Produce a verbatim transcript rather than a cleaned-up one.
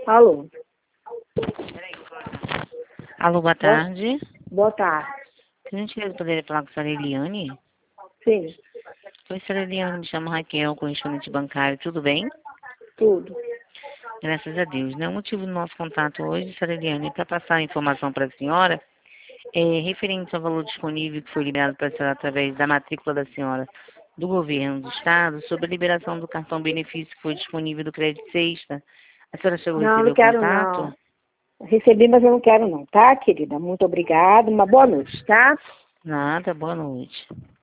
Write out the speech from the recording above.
Alô? Alô, boa tarde. Boa tarde. Se a gente poderia falar com a senhora Eliane? Sim, Oi, senhora Eliane, me chamo Raquel, correspondente bancário, tudo bem? tudo. Graças a Deus. Né? O motivo do nosso contato hoje, senhora Eliane, é para passar a informação para a senhora, é, referente ao valor disponível que foi liberado para a senhora através da matrícula da senhora do governo do estado, sobre a liberação do cartão benefício que foi disponível do crédito sexta. A senhora chegou a Não, receber não o quero contato? não. Recebi, mas eu não quero não, tá, querida? Muito obrigada. Uma boa noite, tá? Nada, boa noite.